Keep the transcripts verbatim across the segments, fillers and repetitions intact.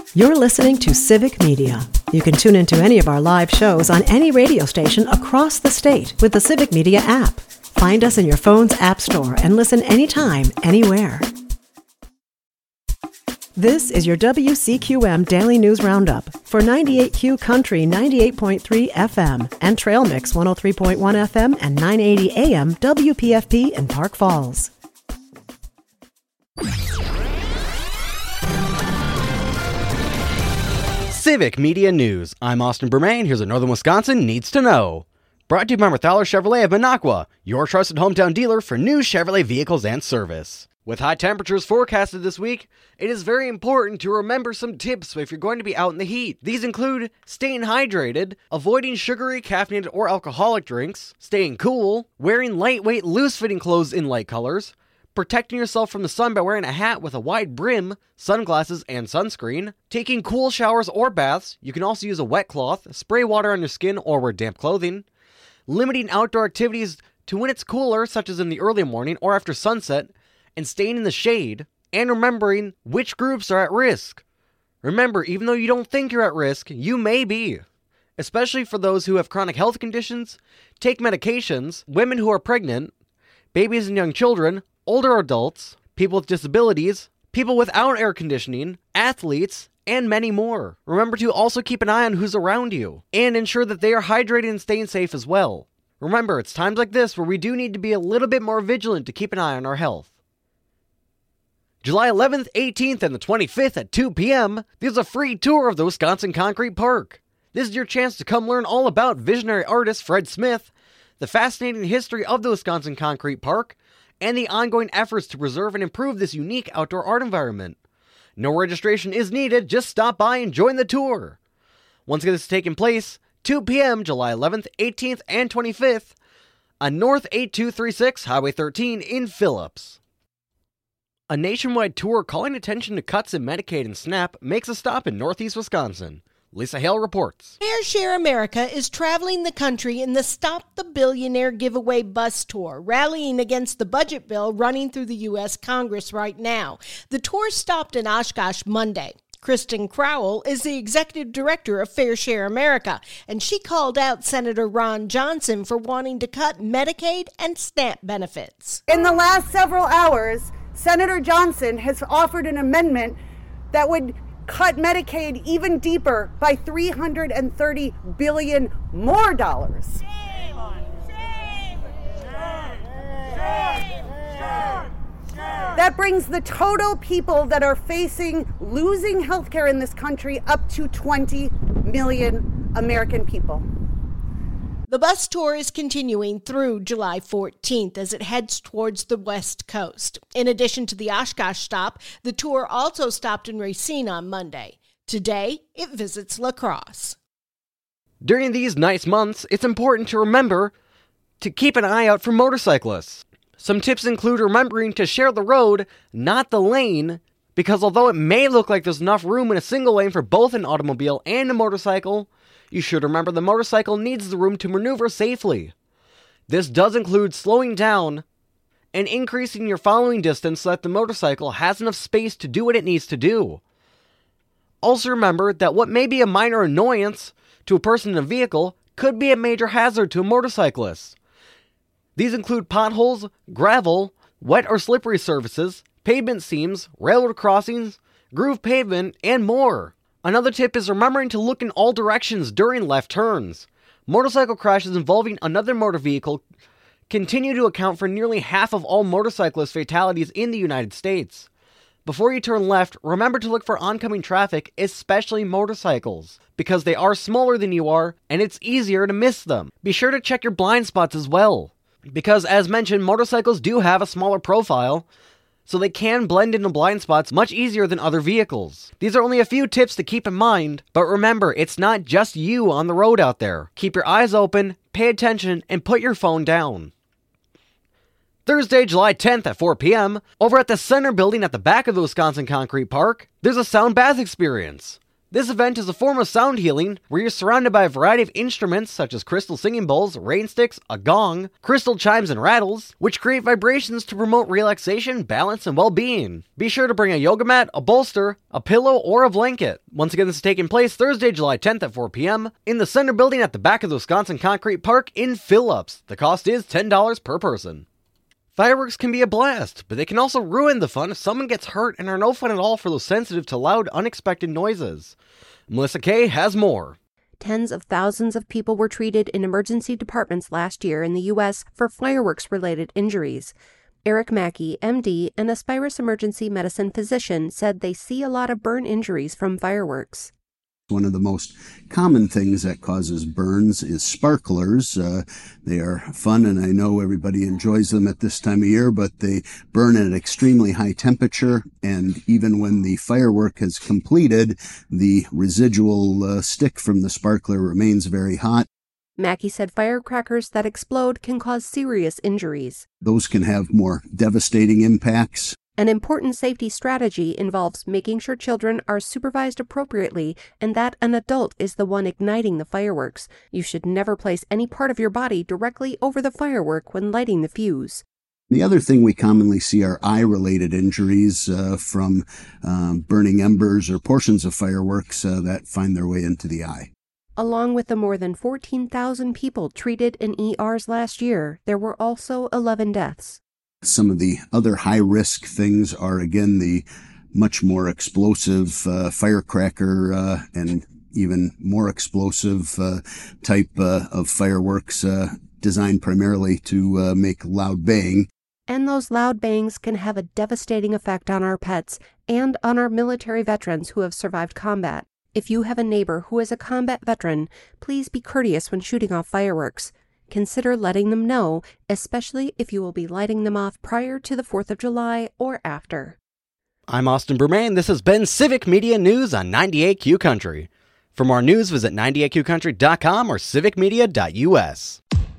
You're listening to Civic Media. You can tune into any of our live shows on any radio station across the state with the Civic Media app. Find us in your phone's app store and listen anytime, anywhere. This is your W C Q M Daily News Roundup for ninety-eight Q Country ninety-eight point three F M and Trail Mix one oh three point one F M and nine eighty A M W P F P in Park Falls. Civic Media News. I'm Austin Bermain. Here's what Northern Wisconsin needs to know. Brought to you by Marthaler Chevrolet of Minocqua, your trusted hometown dealer for new Chevrolet vehicles and service. With high temperatures forecasted this week, it is very important to remember some tips if you're going to be out in the heat. These include staying hydrated, avoiding sugary, caffeinated, or alcoholic drinks, staying cool, wearing lightweight, loose-fitting clothes in light colors, protecting yourself from the sun by wearing a hat with a wide brim, sunglasses, and sunscreen, taking cool showers or baths. You can also use a wet cloth, spray water on your skin, or wear damp clothing, limiting outdoor activities to when it's cooler, such as in the early morning or after sunset, and staying in the shade, and remembering which groups are at risk. Remember, even though you don't think you're at risk, you may be. Especially for those who have chronic health conditions, take medications, women who are pregnant, babies and young children, older adults, people with disabilities, people without air conditioning, athletes, and many more. Remember to also keep an eye on who's around you, and ensure that they are hydrated and staying safe as well. Remember, it's times like this where we do need to be a little bit more vigilant to keep an eye on our health. July eleventh, eighteenth, and the twenty-fifth at two p.m., there's a free tour of the Wisconsin Concrete Park. This is your chance to come learn all about visionary artist Fred Smith, the fascinating history of the Wisconsin Concrete Park, and the ongoing efforts to preserve and improve this unique outdoor art environment. No registration is needed, just stop by and join the tour. Once this is taking place, two p.m. July eleventh, eighteenth, and twenty-fifth, on North eight two three six Highway thirteen in Phillips. A nationwide tour calling attention to cuts in Medicaid and SNAP makes a stop in Northeast Wisconsin. Lisa Hale reports. Fair Share America is traveling the country in the Stop the Billionaire Giveaway bus tour, rallying against the budget bill running through the U S Congress right now. The tour stopped in Oshkosh Monday. Kristen Crowell is the executive director of Fair Share America, and she called out Senator Ron Johnson for wanting to cut Medicaid and SNAP benefits. In the last several hours, Senator Johnson has offered an amendment that would cut Medicaid even deeper by three hundred thirty billion dollars more dollars. Shame on shame! Shame! Shame! Shame! That brings the total people that are facing losing health care in this country up to twenty million American people. The bus tour is continuing through July fourteenth as it heads towards the West Coast. In addition to the Oshkosh stop, the tour also stopped in Racine on Monday. Today, it visits La Crosse. During these nice months, it's important to remember to keep an eye out for motorcyclists. Some tips include remembering to share the road, not the lane, because although it may look like there's enough room in a single lane for both an automobile and a motorcycle, you should remember the motorcycle needs the room to maneuver safely. This does include slowing down and increasing your following distance so that the motorcycle has enough space to do what it needs to do. Also remember that what may be a minor annoyance to a person in a vehicle could be a major hazard to a motorcyclist. These include potholes, gravel, wet or slippery surfaces, pavement seams, railroad crossings, groove pavement, and more. Another tip is remembering to look in all directions during left turns. Motorcycle crashes involving another motor vehicle continue to account for nearly half of all motorcyclist fatalities in the United States. Before you turn left, remember to look for oncoming traffic, especially motorcycles, because they are smaller than you are, and it's easier to miss them. Be sure to check your blind spots as well, because as mentioned, motorcycles do have a smaller profile, so they can blend into blind spots much easier than other vehicles. These are only a few tips to keep in mind, but remember, it's not just you on the road out there. Keep your eyes open, pay attention, and put your phone down. Thursday, July tenth at four p.m., over at the Center Building at the back of the Wisconsin Concrete Park, there's a sound bath experience. This event is a form of sound healing where you're surrounded by a variety of instruments such as crystal singing bowls, rain sticks, a gong, crystal chimes, and rattles, which create vibrations to promote relaxation, balance, and well-being. Be sure to bring a yoga mat, a bolster, a pillow, or a blanket. Once again, this is taking place Thursday, July tenth at four p.m. in the Center Building at the back of the Wisconsin Concrete Park in Phillips. The cost is ten dollars per person. Fireworks can be a blast, but they can also ruin the fun if someone gets hurt and are no fun at all for those sensitive to loud, unexpected noises. Melissa Kay has more. Tens of thousands of people were treated in emergency departments last year in the U S for fireworks-related injuries. Eric Mackey, M D, an Aspirus emergency medicine physician, said they see a lot of burn injuries from fireworks. One of the most common things that causes burns is sparklers. Uh, they are fun, and I know everybody enjoys them at this time of year, but they burn at an extremely high temperature, and even when the firework has completed, the residual uh, stick from the sparkler remains very hot. Mackey said firecrackers that explode can cause serious injuries. Those can have more devastating impacts. An important safety strategy involves making sure children are supervised appropriately and that an adult is the one igniting the fireworks. You should never place any part of your body directly over the firework when lighting the fuse. The other thing we commonly see are eye-related injuries uh, from um, burning embers or portions of fireworks uh, that find their way into the eye. Along with the more than fourteen thousand people treated in E Rs last year, there were also eleven deaths. Some of the other high-risk things are, again, the much more explosive uh, firecracker uh, and even more explosive uh, type uh, of fireworks uh, designed primarily to uh, make loud bang. And those loud bangs can have a devastating effect on our pets and on our military veterans who have survived combat. If you have a neighbor who is a combat veteran, please be courteous when shooting off fireworks. Consider letting them know, especially if you will be lighting them off prior to the fourth of July or after. I'm Austin Bermain. This has been Civic Media News on ninety-eight Q Country. For more news, visit ninety-eight q country dot com or civic media dot u s.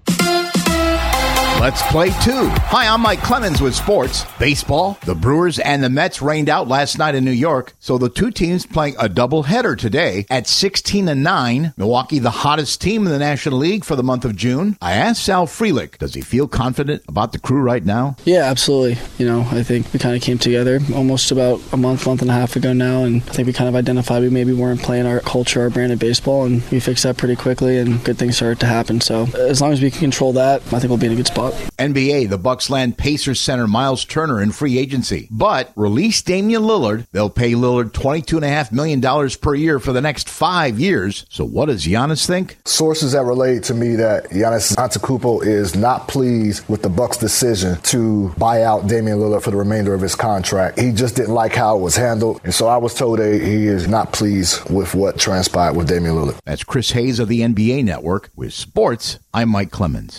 Let's play two. Hi, I'm Mike Clemens with sports. Baseball, the Brewers and the Mets rained out last night in New York, so the two teams playing a doubleheader today at sixteen and nine. Milwaukee, the hottest team in the National League for the month of June. I asked Sal Frelick, does he feel confident about the crew right now? Yeah, absolutely. You know, I think we kind of came together almost about a month, month and a half ago now, and I think we kind of identified we maybe weren't playing our culture, our brand of baseball, and we fixed that pretty quickly, and good things started to happen. So as long as we can control that, I think we'll be in a good spot. N B A, the Bucks land Pacers center Miles Turner in free agency, but release Damian Lillard. They'll pay Lillard twenty-two point five million dollars per year for the next five years. So what does Giannis think? Sources that relate to me that Giannis Antetokounmpo is not pleased with the Bucks' decision to buy out Damian Lillard for the remainder of his contract. He just didn't like how it was handled, and so I was told that he is not pleased with what transpired with Damian Lillard. That's Chris Hayes of the N B A Network. With sports, I'm Mike Clemens.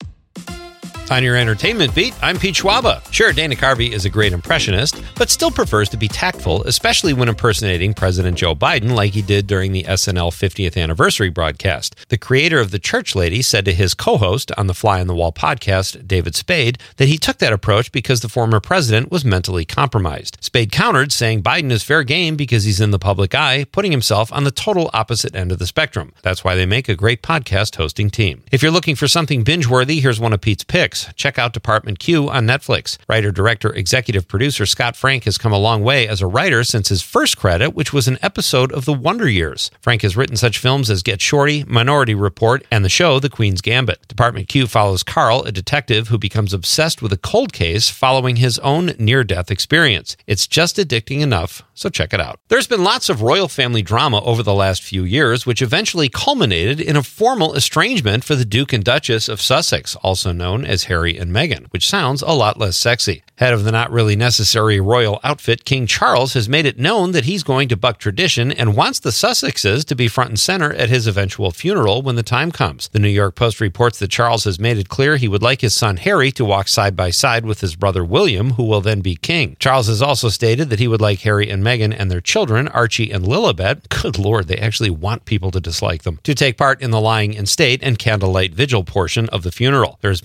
On your entertainment beat, I'm Pete Schwaba. Sure, Dana Carvey is a great impressionist, but still prefers to be tactful, especially when impersonating President Joe Biden like he did during the S N L fiftieth anniversary broadcast. The creator of The Church Lady said to his co-host on the Fly on the Wall podcast, David Spade, that he took that approach because the former president was mentally compromised. Spade countered, saying Biden is fair game because he's in the public eye, putting himself on the total opposite end of the spectrum. That's why they make a great podcast hosting team. If you're looking for something binge-worthy, here's one of Pete's picks. Check out Department Q on Netflix. Writer, director, executive producer Scott Frank has come a long way as a writer since his first credit, which was an episode of The Wonder Years. Frank has written such films as Get Shorty, Minority Report, and the show The Queen's Gambit. Department Q follows Carl, a detective who becomes obsessed with a cold case following his own near-death experience. It's just addicting enough, so check it out. There's been lots of royal family drama over the last few years, which eventually culminated in a formal estrangement for the Duke and Duchess of Sussex, also known as Harry and Meghan, which sounds a lot less sexy. Head of the not really necessary royal outfit, King Charles has made it known that he's going to buck tradition and wants the Sussexes to be front and center at his eventual funeral when the time comes. The New York Post reports that Charles has made it clear he would like his son Harry to walk side by side with his brother William, who will then be king. Charles has also stated that he would like Harry and Meghan and their children, Archie and Lilibet, good lord, they actually want people to dislike them, to take part in the lying in state and candlelight vigil portion of the funeral. There has been no comment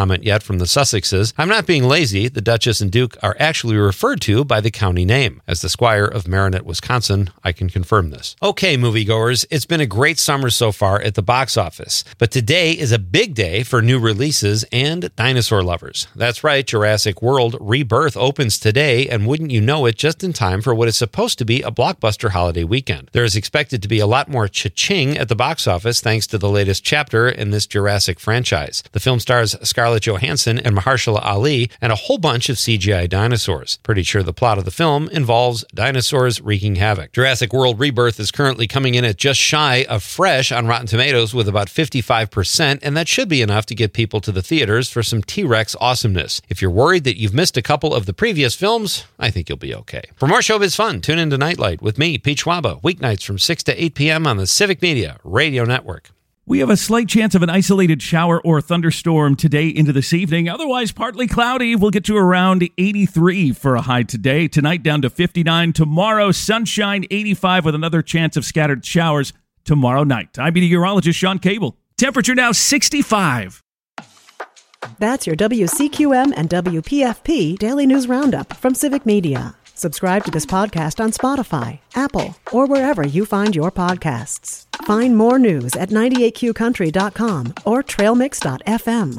comment yet from the Sussexes. I'm not being lazy. The Duchess and Duke are actually referred to by the county name. As the Squire of Marinette, Wisconsin, I can confirm this. Okay, moviegoers, it's been a great summer so far at the box office. But today is a big day for new releases and dinosaur lovers. That's right, Jurassic World Rebirth opens today, and wouldn't you know it, just in time for what is supposed to be a blockbuster holiday weekend. There is expected to be a lot more cha-ching at the box office thanks to the latest chapter in this Jurassic franchise. The film stars Scarlett Johansson and Mahershala Ali and a whole bunch of C G I dinosaurs. Pretty sure the plot of the film involves dinosaurs wreaking havoc. Jurassic World Rebirth is currently coming in at just shy of fresh on Rotten Tomatoes with about fifty-five percent, and that should be enough to get people to the theaters for some T-Rex awesomeness. If you're worried that you've missed a couple of the previous films, I think you'll be okay. For more showbiz fun, tune into Nightlight with me, Pete Schwaba, weeknights from six to eight p.m. on the Civic Media Radio Network. We have a slight chance of an isolated shower or thunderstorm today into this evening. Otherwise, partly cloudy. We'll get to around eighty-three for a high today. Tonight, down to fifty-nine. Tomorrow, sunshine, eighty-five with another chance of scattered showers tomorrow night. I'm meteorologist Sean Cable. Temperature now sixty-five. That's your W C Q M and W P F P Daily News Roundup from Civic Media. Subscribe to this podcast on Spotify, Apple, or wherever you find your podcasts. Find more news at ninety-eight q country dot com or trail mix dot f m.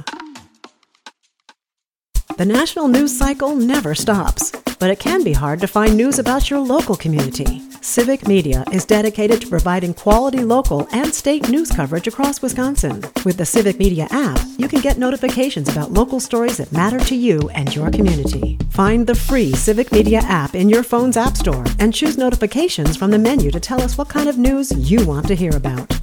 The national news cycle never stops, but it can be hard to find news about your local community. Civic Media is dedicated to providing quality local and state news coverage across Wisconsin. With the Civic Media app, you can get notifications about local stories that matter to you and your community. Find the free Civic Media app in your phone's app store and choose notifications from the menu to tell us what kind of news you want to hear about.